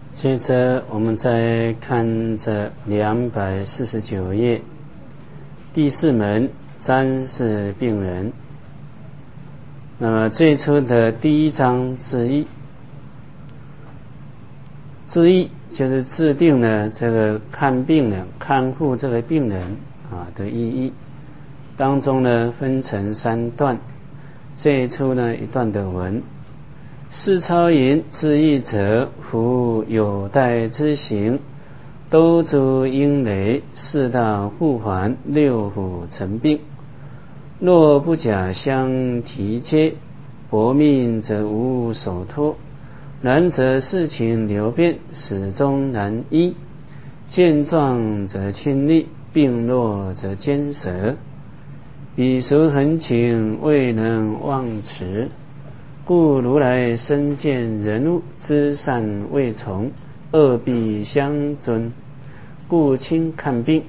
接着我们再看着249页第4门瞻视病人。那么最初的第1章字义，字义就是制定了这个看病人、看护这个病人的意义。当中呢分成3段。最初呢一段的文：世超云，知义者，夫有待之行，都诸阴雷，4大互环，6腑成病。若不假相提接，薄命则无所托。然则事情流变，始终难医。见状则亲昵，病弱则坚舍。彼俗恒情，未能忘持。故如来身见人物，知善未从，恶必相尊，故轻看病。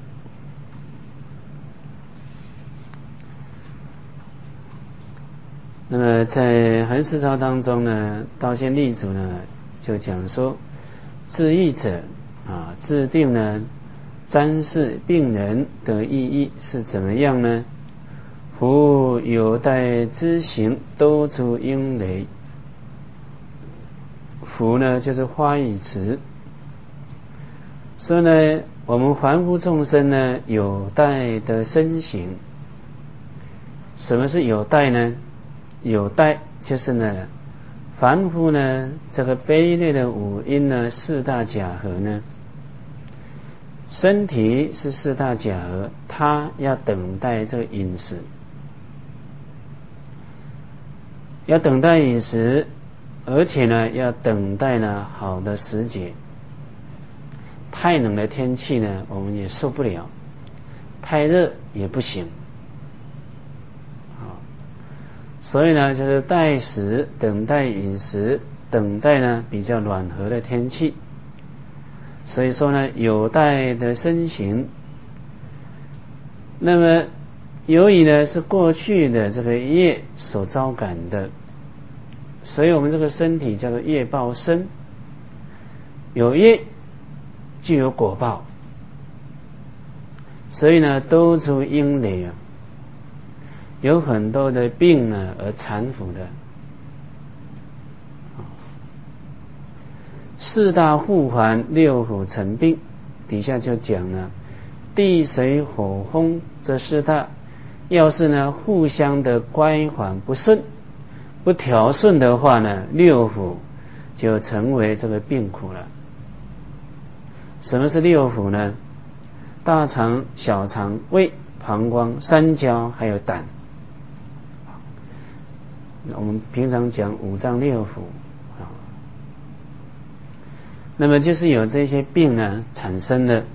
那么在恒世超当中呢，道仙立祖呢就讲说，治义者制定呢瞻视病人的意义是怎么样呢？夫有待之行，都诸阴雷。夫呢就是花语词，所以呢我们凡夫众生呢有待的身形。什么是有待呢？有待就是呢凡夫呢这个卑劣的五阴呢4大假合呢，身体是4大假合，他要等待这个饮食，要等待饮食，而且呢要等待呢好的时节。太冷的天气呢我们也受不了，太热也不行。所以呢就是待时，等待饮食，等待呢比较暖和的天气。所以说呢有待的身形。那么由于呢是过去的这个业所招感的，所以我们这个身体叫做业报身。有业就有果报，所以呢都诸阴雷有很多的病呢而缠缚的。4大互环，6腑成病。底下就讲了地水火风这4大，要是呢互相的乖缓不顺、不调顺的话呢，6腑就成为这个病苦了。什么是6腑呢？大肠、小肠、胃、膀胱、三焦还有胆。我们平常讲5脏6腑那么就是有这些病呢产生的。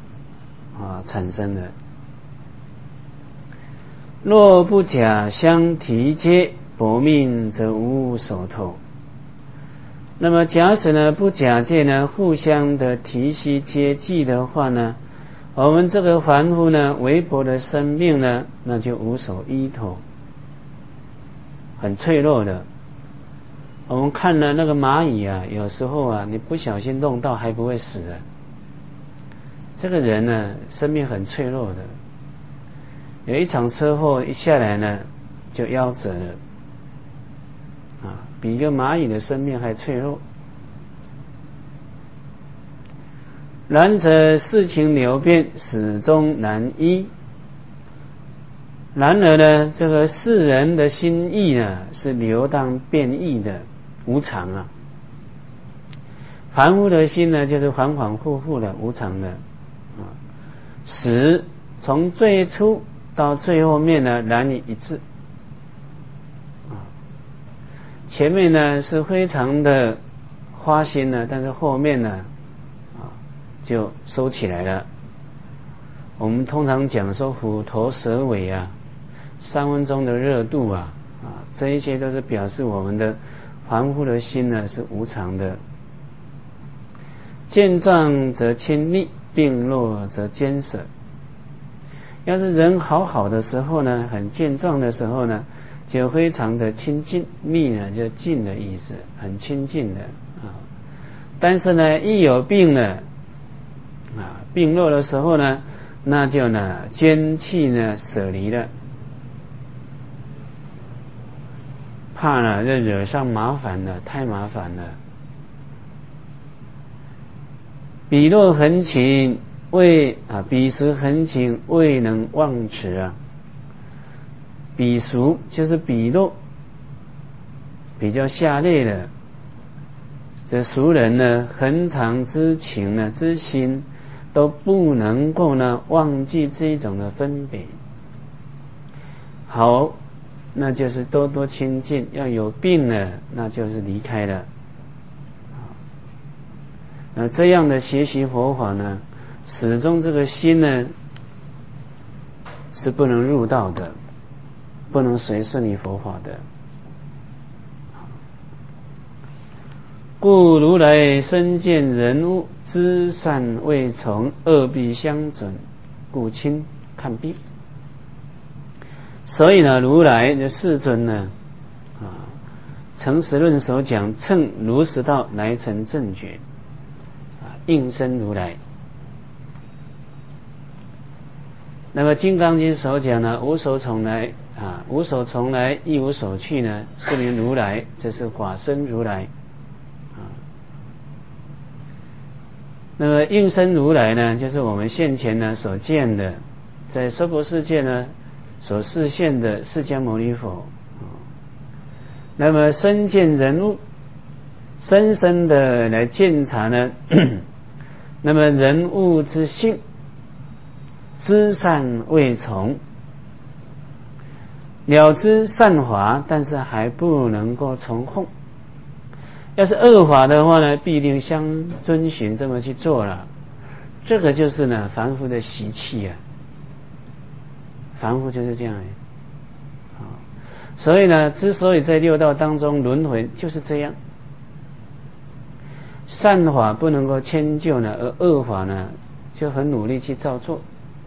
若不假相提接，薄命则无所托。那么假使呢不假借呢互相的提携接济的话呢，我们这个凡夫呢微薄的生命呢那就无所依托，很脆弱的。我们看了那个蚂蚁有时候你不小心弄到还不会死的。这个人呢生命很脆弱的，有一场车祸一下来呢就夭折了比一个蚂蚁的生命还脆弱。然则事情流变，始终难医。然而呢这个世人的心意呢是流荡变异的，无常凡夫的心呢就是反反复复的，无常的使从最初到最后面呢难以一致前面呢是非常的花心呢，但是后面呢就收起来了。我们通常讲说虎头蛇尾3分钟的热度这一些都是表示我们的凡夫的心呢是无常的。见状则亲昵，病弱则坚舍。要是人好好的时候呢，很健壮的时候呢，就非常的亲近。密呢就近的意思，很亲近的但是呢，一有病呢，病弱的时候呢，那就呢捐弃呢舍离了，怕呢就惹上麻烦了，太麻烦了。彼若横情彼时横情未能忘持啊。彼俗就是彼若比较下列的，这俗人呢，恒常之情呢，之心都不能够呢忘记这种的分别。好，那就是多多亲近，要有病了，那就是离开了。那这样的学习佛法呢，始终这个心呢是不能入道的，不能随顺于佛法的。故如来身见人物，知善未从，恶弊相准，故轻看病。所以呢，如来的世尊呢，诚实论所讲，乘如实道来成正觉，应身如来。那么《金刚经》所讲呢，无所从来无所从来，亦无所去呢，是名如来，这是法身如来。那么应身如来呢，就是我们现前呢所见的，在娑婆世界呢所示现的释迦牟尼佛。那么身见人物，深深的来鉴察呢那么人物之性，知善未从，了知善法，但是还不能够从奉。要是恶法的话呢，必定相遵循这么去做了。这个就是呢凡夫的习气啊，凡夫就是这样。所以呢，之所以在六道当中轮回，就是这样。善法不能够迁就呢，而恶法呢就很努力去照做。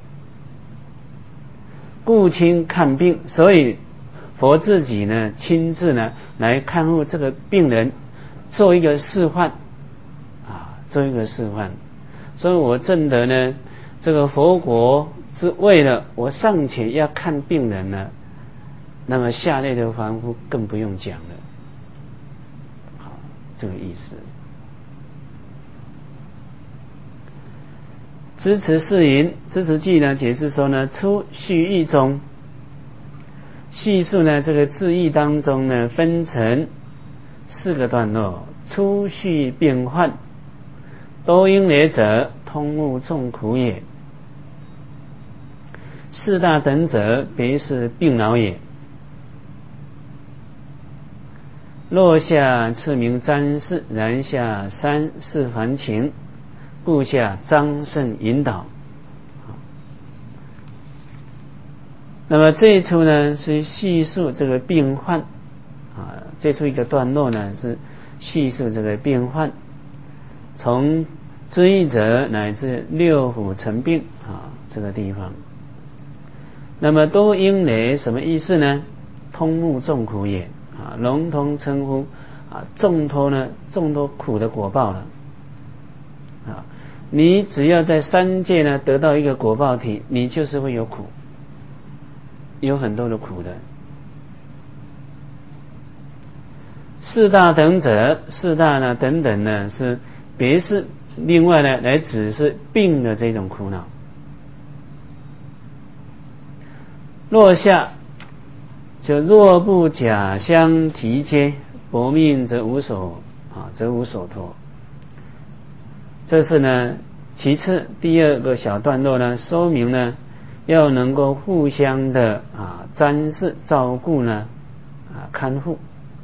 故轻看病，所以佛自己呢亲自呢来看护这个病人，做一个示范做一个示范。所以我证得呢这个佛国之为了我尚且要看病人呢，那么下列的凡夫更不用讲了。好，这个意思。支持释云，支持记呢解释说呢，出序义中，叙述呢这个字义当中呢分成4个段落。出序病患，多因累者，通悟众苦也。四大等者，别是病恼也。落下次名瞻视，然下三是凡情，故下张胜引导。那么这一处呢是叙述这个病患这处一个段落呢是叙述这个病患，从知意者乃至六腑成病这个地方。那么多因累什么意思呢？通悟众苦也笼统称呼众多苦的果报了你只要在三界呢得到一个果报体，你就是会有苦，有很多的苦的。四大等者，四大呢等等呢是别是另外呢来指示病的这种苦恼。落下就若不假相提接，薄命则无所托。这是呢其次第2个小段落呢，说明呢要能够互相的瞻视照顾呢看护。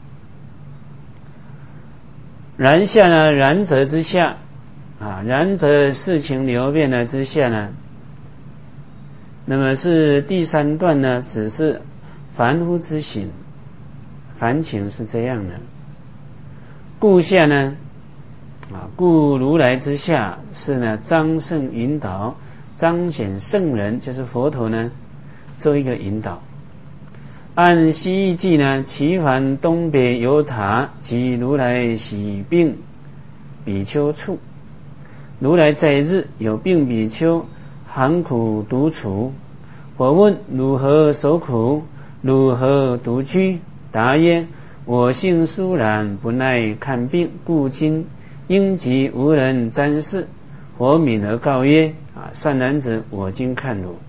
然下呢，然则之下然则事情流变呢之下呢，那么是第3段呢，只是凡夫之行，凡情是这样的。故下呢故如来之下是呢张圣引导，彰显圣人就是佛陀呢做一个引导。按西域记呢，其凡东北犹他及如来喜病比丘处。如来在日，有病比丘含苦独处。我问如何所苦？如何独居？答曰：我性疏懒，不耐看病，故今因疾无人瞻视。佛悯而告曰：善男子，我今看汝。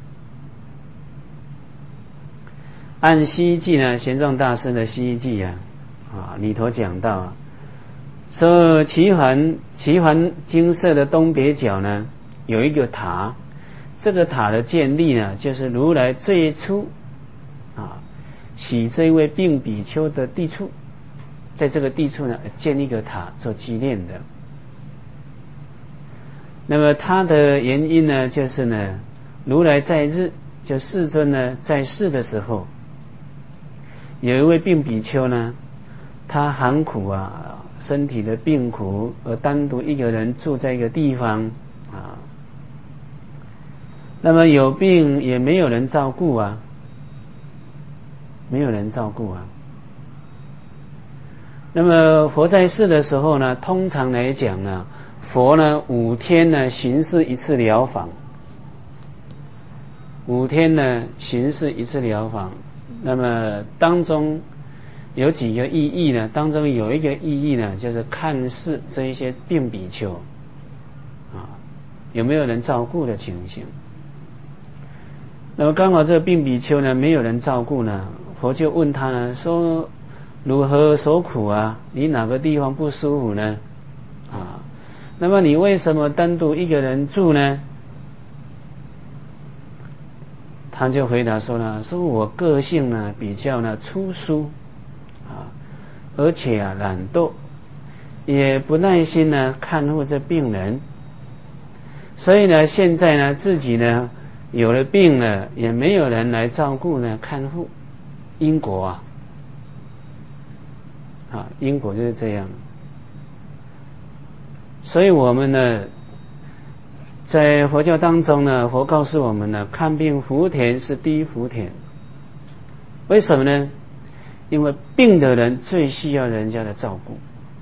按西记呢，玄奘大师的西记里头讲到说齐桓精舍的东北角呢有一个塔，这个塔的建立呢，就是如来最初洗这位病比丘的地处，在这个地处呢建一个塔做纪念的。那么它的原因呢，就是呢，如来在日，就世尊呢在世的时候，有一位病比丘呢，他含苦身体的病苦，而单独一个人住在一个地方那么有病也没有人照顾没有人照顾那么佛在世的时候呢，通常来讲呢，佛呢5天呢行事一次疗访，5天呢行事一次疗访。那么当中有几个意义呢？当中有一个意义呢，就是看视这一些病比丘有没有人照顾的情形。那么刚好这个病比丘呢没有人照顾呢，佛就问他呢说：如何所苦你哪个地方不舒服呢？那么你为什么单独一个人住呢？他就回答说呢，说我个性呢比较呢粗疏而且懒惰，也不耐心呢看护这病人，所以呢现在呢自己呢有了病了，也没有人来照顾呢看护。因果因果就是这样。所以我们呢在佛教当中呢，佛告诉我们呢，看病福田是第一福田。为什么呢？因为病的人最需要人家的照顾。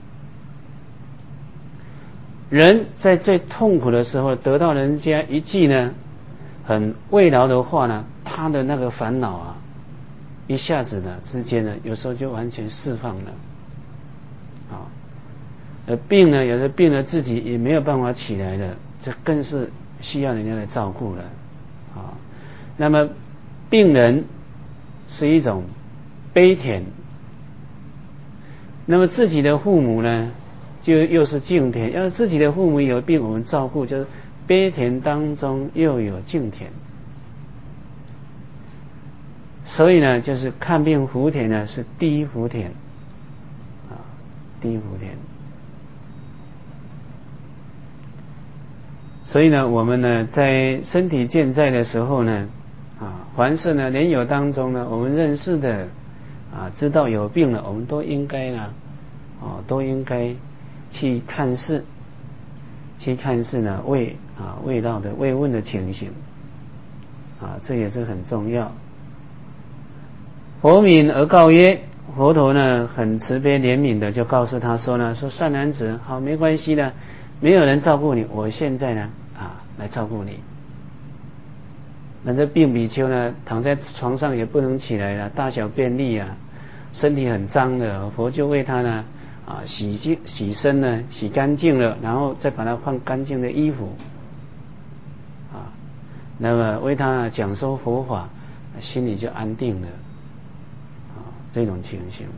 人在最痛苦的时候得到人家一句呢很慰劳的话呢，他的那个烦恼一下子呢之间呢，有时候就完全释放了病呢，有的病了自己也没有办法起来了，这更是需要人家来照顾了那么病人是一种悲田，那么自己的父母呢就又是敬田。要是自己的父母有病我们照顾，就是悲田当中又有敬田。所以呢就是看病福田呢是第一福田第一福田。所以呢我们呢在身体健在的时候呢凡是呢莲友当中呢我们认识的知道有病了，我们都应该呢去看视呢慰劳的慰问的情形这也是很重要。佛悯而告曰，佛陀呢很慈悲怜悯的就告诉他说呢，说善男子，好，没关系的，没有人照顾你，我现在呢来照顾你。那这病比丘呢躺在床上也不能起来了，大小便利身体很脏的，佛就为他呢洗身呢洗干净了，然后再把他换干净的衣服那么为他讲说佛法，心里就安定了这种情形。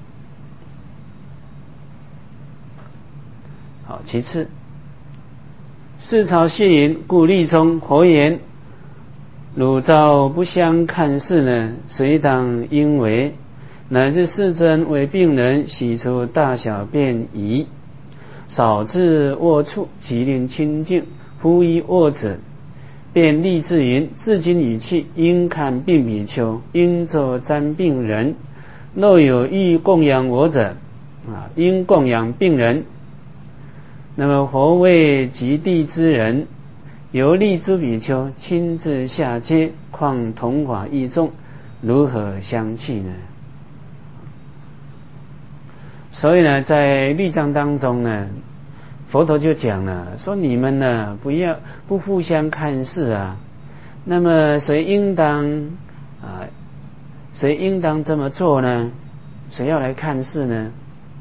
好，其次世朝谢云，故立中佛言：汝照不相看视呢，谁当应为？乃至世尊为病人洗除大小便遗，少至卧处，即令清净，敷衣卧止，便立志云：至今语气，应看病比丘，应作瞻病人。若有欲供养我者应供养病人。那么佛为极地之人，由利诸比丘亲自下阶，况同法异众，如何相弃呢？所以呢在律藏当中呢， 佛陀就讲了，说你们呢不互相看视啊，那么谁应当这么做呢？谁要来看视呢？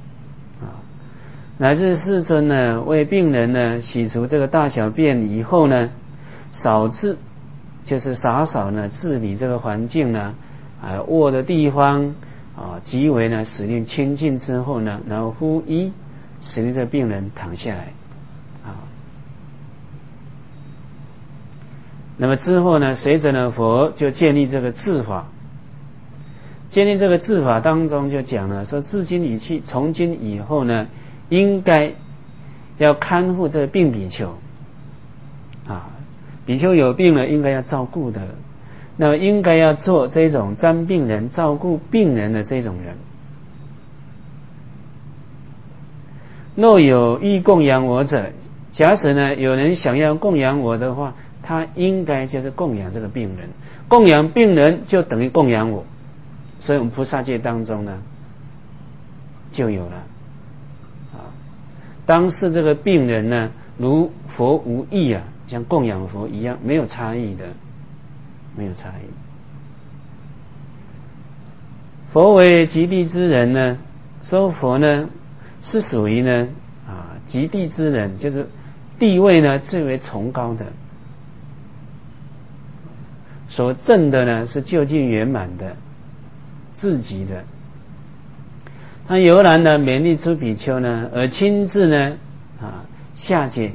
乃至世尊呢为病人呢洗除这个大小便以后呢，扫治就是洒扫呢治理这个环境呢，卧的地方极为呢使令清净之后呢，然后呼医使令这个病人躺下来那么之后呢，随着呢佛就建立这个治法，建立这个治法当中就讲了说，自今以去，从今以后呢，应该要看护这个病比丘比丘有病了，应该要照顾的，那么应该要做这种瞻病人、照顾病人的这种人。若有欲供养我者，假使呢有人想要供养我的话，他应该就是供养这个病人，供养病人就等于供养我。所以我们菩萨界当中呢就有了当视这个病人呢如佛无异像供养佛一样，没有差异的，没有差异。佛为极地之人呢，说佛呢是属于呢极地之人，就是地位呢最为崇高的，所证的呢是究竟圆满的至极的。他由然呢勉励诸比丘呢，而亲自呢下界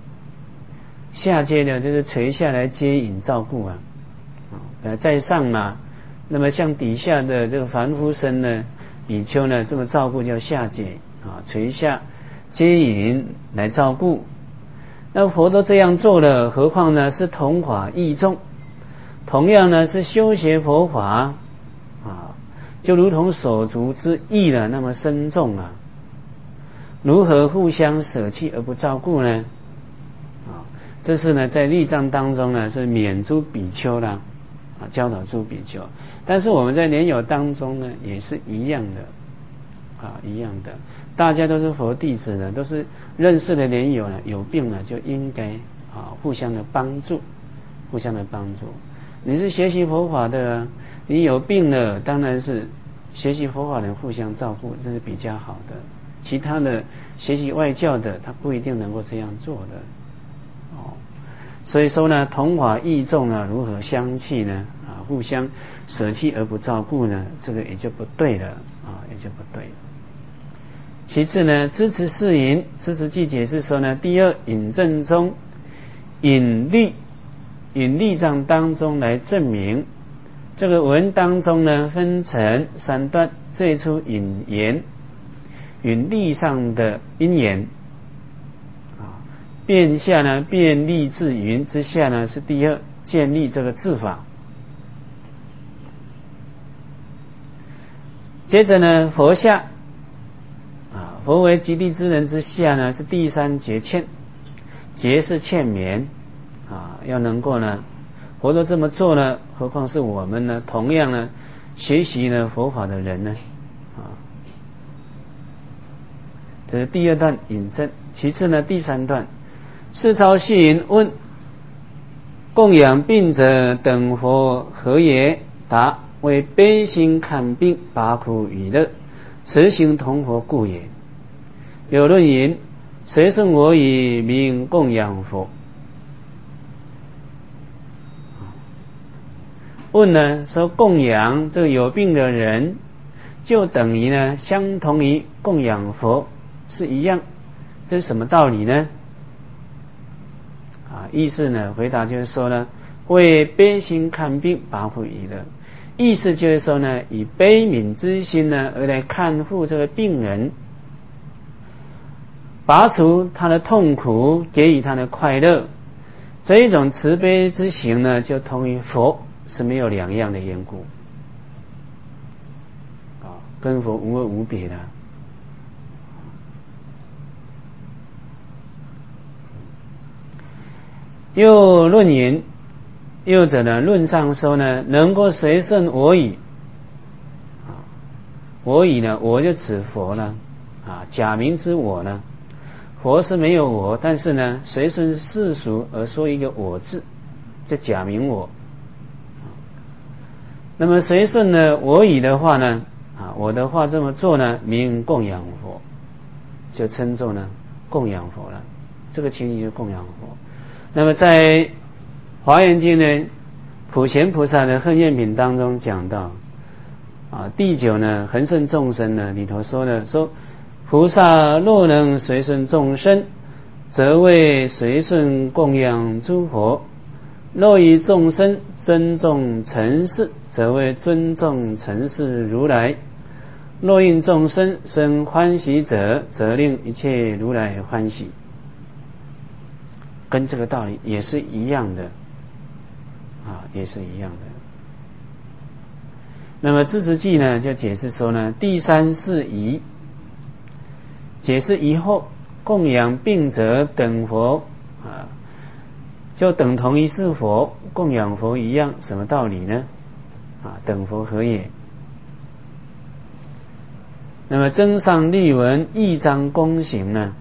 呢就是垂下来接引照顾在上嘛，那么像底下的这个凡夫身呢，比丘呢这么照顾叫下界垂下接引来照顾。那佛都这样做了，何况呢是同法异众，同样呢是修学佛法就如同手足之义呢那么深重如何互相舍弃而不照顾呢？这是呢在律藏当中呢是免诸比丘啦教导诸比丘，但是我们在莲友当中呢也是一样的一样的，大家都是佛弟子呢，都是认识的莲友呢，有病呢就应该互相的帮助，互相的帮助。你是学习佛法的你有病了，当然是学习佛法人互相照顾，这是比较好的。其他的学习外教的，他不一定能够这样做的所以说呢，同法异众如何相弃呢？互相舍弃而不照顾呢？这个也就不对了也就不对。其次呢，支持四引，支持即解释说呢，第二引证中引律藏当中来证明，这个文当中呢分成三段，最初引言，引律上的因缘变下呢变立至云之下呢是第二建立这个治法。接着呢佛下佛为极地之人之下呢是第三节劝，节是劝勉要能够呢佛都这么做呢，何况是我们呢同样呢学习呢佛法的人呢这是第二段引证。其次呢第三段是超细云问，供养病者等佛何也？答：为悲心看病，拔苦与乐，慈行同佛故也。有论云：谁胜我以名供养佛？问呢说供养这个有病的人，就等于呢相同于供养佛是一样，这是什么道理呢？意思呢回答就是说呢，为悲心看病，拔苦与乐。意思就是说呢，以悲悯之心呢而来看护这个病人，拔除他的痛苦，给予他的快乐，这一种慈悲之行呢，就同于佛是没有两样的缘故跟佛无二无别的。又论言，又者呢论上说呢，能够随顺我语我语呢，我就指佛呢假名之我呢， 佛是没有我，但是呢，随顺世俗而说一个我字，就假名我。那么随顺呢我语的话呢，我的话这么做呢，名供养佛，就称作呢供养佛了。这个情形就供养佛。那么在华严经呢，普贤菩萨的恨愿品当中讲到第9呢，恒顺众生呢里头说呢，说菩萨若能随顺众生，则为随顺供养诸佛；若以众生尊重尘世，则为尊重尘世如来；若应众生生欢喜者，则令一切如来欢喜。跟这个道理也是一样的也是一样的。那么智慈记呢就解释说呢，第3是仪，解释以后供养病者等佛就等同于是佛，供养佛一样，什么道理呢？等佛何也？那么增上律文义章公行呢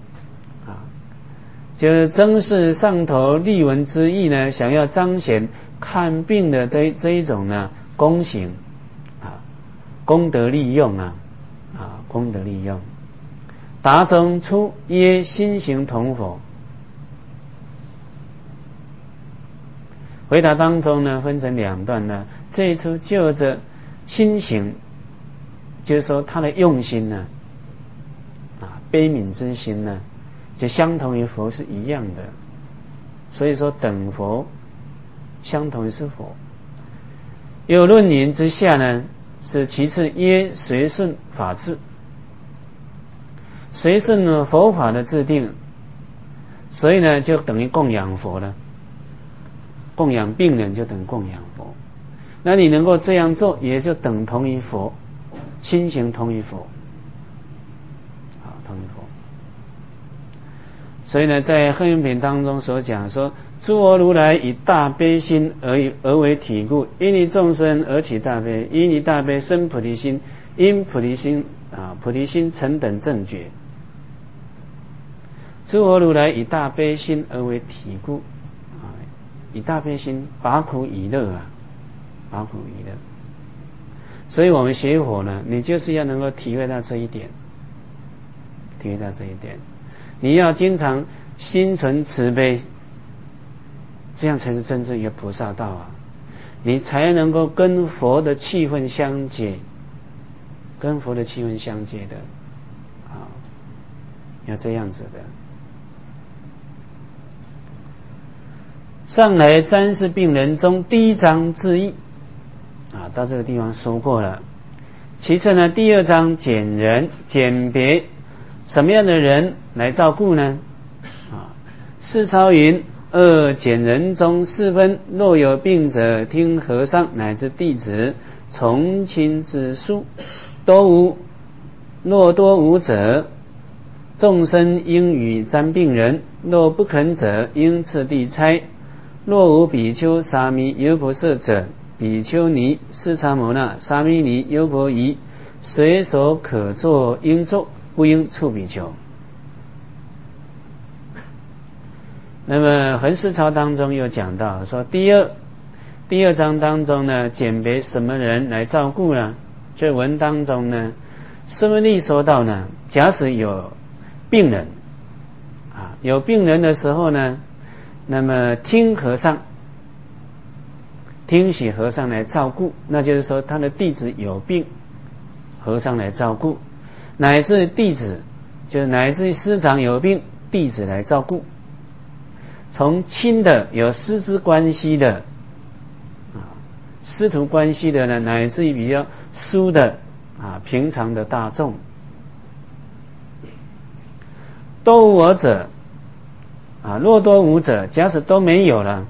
就是增是上头律文之意呢，想要彰显看病的这一种呢功行功德利用功德利用。答中出曰心行同否。回答当中呢分成2段呢，这一出就着心行，就是说他的用心呢悲悯之心呢就相同于佛是一样的，所以说等佛相同于是佛。有论言之下呢，是其次曰随顺法治，随顺呢佛法的制定，所以呢就等于供养佛了。供养病人就等于供养佛，那你能够这样做，也就等同于佛，心行同于佛同于佛。所以呢在恨愿品当中所讲说，诸佛如来以大悲心而为体故，因离众生而起大悲，因离大悲生菩提心，因菩提心菩提心成等正觉。诸佛如来以大悲心而为体故以大悲心拔苦以乐拔苦以乐。所以我们学佛呢，你就是要能够体会到这一点，体会到这一点。你要经常心存慈悲，这样才是真正一个菩萨道你才能够跟佛的气氛相接，跟佛的气氛相接的要这样子的。上来瞻视病人中第1章智义到这个地方说过了。其次呢，第2章简人，简别什么样的人来照顾呢？世超云：2简人中4分，若有病者，听和尚乃至弟子从亲之书，若多无者，众生应与瞻病人；若不肯者，应次第差。若无比丘、沙弥、优婆塞者，比丘尼、释迦牟那、沙弥尼、优婆夷，随所可做应做，不应处比丘。那么恒世抄当中又讲到说，第二章当中呢，简别什么人来照顾呢？这文当中呢，释文利说到呢，假使有病人有病人的时候呢，那么听许和尚来照顾，那就是说他的弟子有病，和尚来照顾，乃至弟子就是乃至师长有病，弟子来照顾。从亲的有师之关系的师徒关系的呢，乃至于比较疏的平常的大众，多无我者若多无者，假使都没有了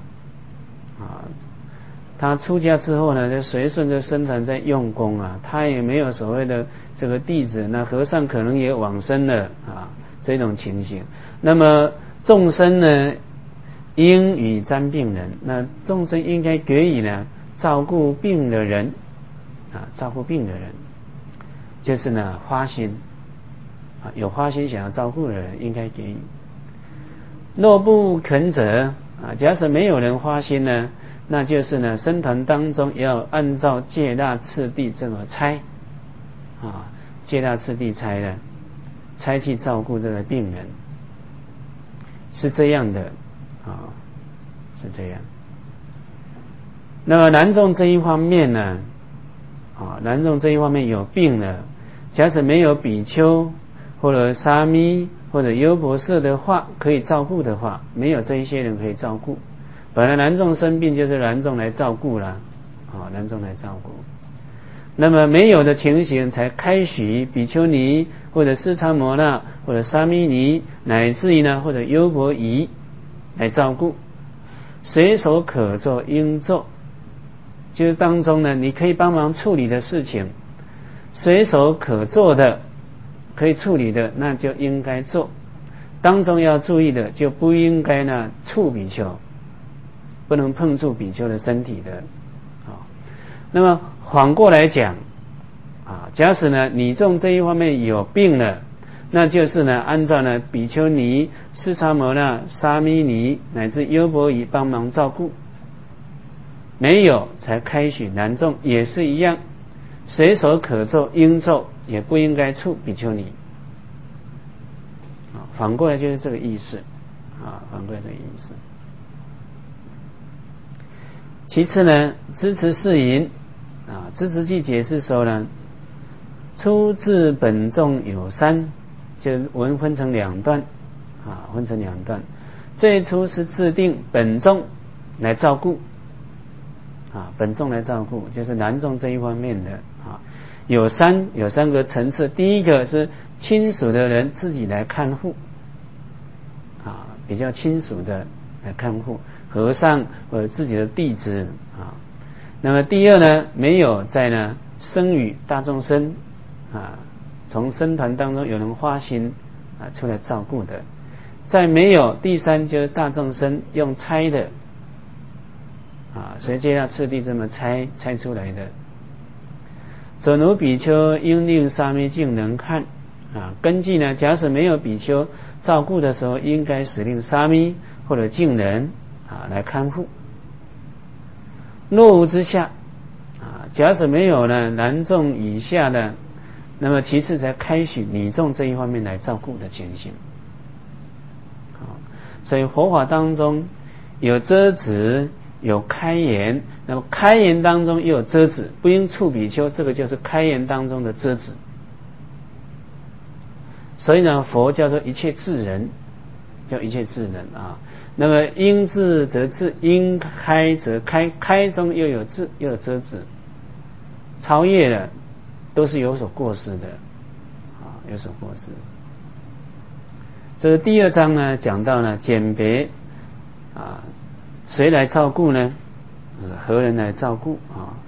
他出家之后呢，就随顺着僧团在用功他也没有所谓的这个弟子，那和尚可能也往生了这种情形。那么众生呢，应与瞻病人，那众生应该给予呢照顾病的人照顾病的人，就是呢发心有花心想要照顾的人应该给予。若不肯者假使没有人花心呢，那就是呢僧团当中要按照戒大次第这么差戒大次第差呢，差去照顾这个病人，是这样的是这样。那么男众这一方面呢男众这一方面有病了，假使没有比丘或者沙弥或者优婆塞的话可以照顾的话，没有这一些人可以照顾。本来男众生病就是男众来照顾了男众来照顾。那么没有的情形才开许比丘尼或者斯叉摩那或者沙弥尼乃至于呢或者优婆夷来照顾，随手可做应做，就是当中呢你可以帮忙处理的事情，随手可做的可以处理的那就应该做，当中要注意的就不应该呢触比丘，不能碰触比丘的身体的那么反过来讲假使呢你众这一方面有病了，那就是呢按照呢比丘尼、斯叉摩那、沙弥尼乃至优婆夷帮忙照顾，没有才开许男众也是一样，随手可做应做，也不应该触比丘尼反过来就是这个意思反过来这个意思。其次呢支持释云支持记解释说呢，出自本众有三，就我们分成两段分成两段。这一出是制定本众来照顾本众来照顾就是男众这一方面的有三个层次。第一个是亲属的人自己来看护比较亲属的来看护，和尚或者自己的弟子那么第二呢，没有在呢生与大众生从僧团当中有人花心出来照顾的。再没有第三就是大众生用猜的随戒大次第这么猜出来的。准如比丘应令沙弥净能看根据呢，假使没有比丘照顾的时候，应该使令沙弥或者净人来看护。若无之下假使没有呢男众以下的，那么其次才开许女众这一方面来照顾的情形所以佛法当中有遮止有开言，那么开言当中又有遮止，不应触比丘，这个就是开言当中的遮止。所以呢佛叫做一切智人，叫一切智人那么应智则智，应开则开，开中又有智又有遮止，超越了都是有所过失的有所过失。这个第二章呢讲到呢简别谁来照顾呢？何人来照顾